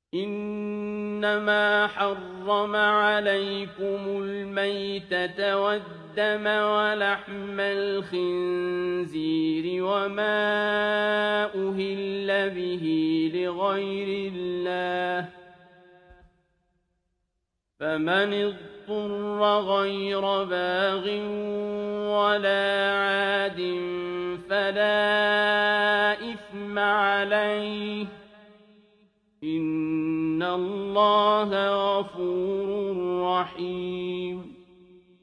إنما حرم عليكم الميتة والدم ولحم الخنزير وما أهل به لغير الله فمن اضطر غير باغ ولا عاد فلا إثم عليه إن الله غفور رحيم